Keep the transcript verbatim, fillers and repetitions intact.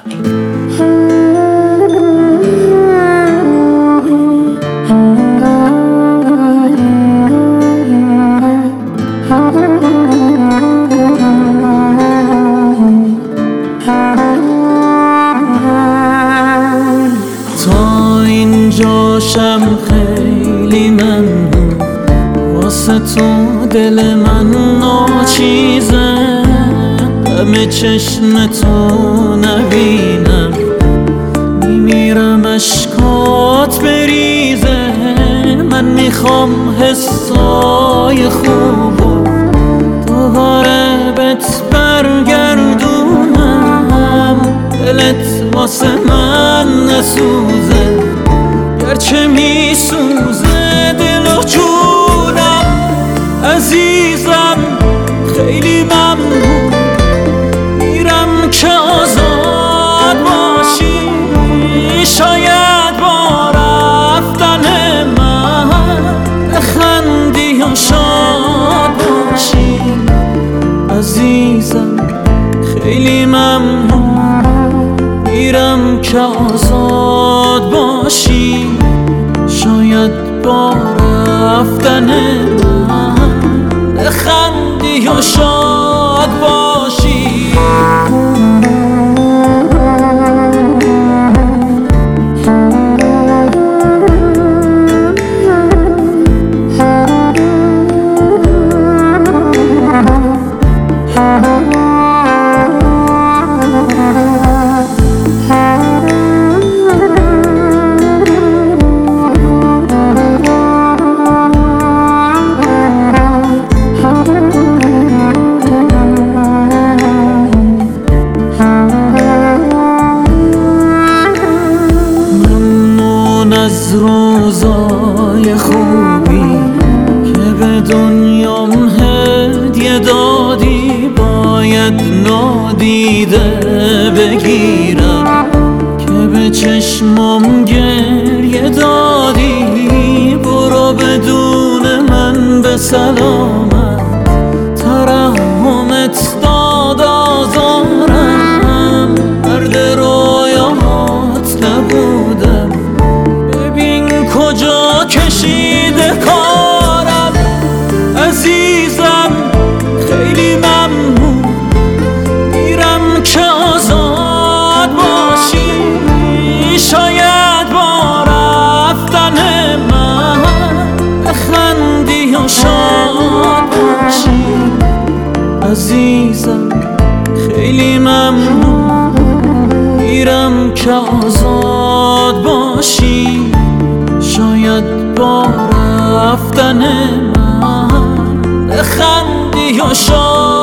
تا اینجاشم خیلی ممنون، واسه تو دل من ناچیزه، غم چشم تو نبینم میمیرم اشکات بریزه. من میخوام حسای خوبو دوباره بهت برگردونم، دلت واسه من نسوزه گرچه میسوزه دل و جونم. عزیزم خیلی ممنون، میرم که آزاد باشی، شاید با رفتن من بخندی و شاد باشی. عزیزم خیلی ممنون، میرم که آزاد باشی، شاید با رفتن من بخندی و شاد باشی. از روزای خوبی که به دنیام هدیه دادی باید نادیده بگیرم، که به چشمام گریه دادی. برو بدون من به سلامت، ترحمت داد آزارم، مرد رویات نبودم کجا کشیده کارم. عزیزم خیلی ممنون، میرم که آزاد باشی، شاید با رفتن من بخندی و شاد باشی. عزیزم خیلی ممنون، میرم که آزاد باشی، شاید با رفتن من بخندی و شاد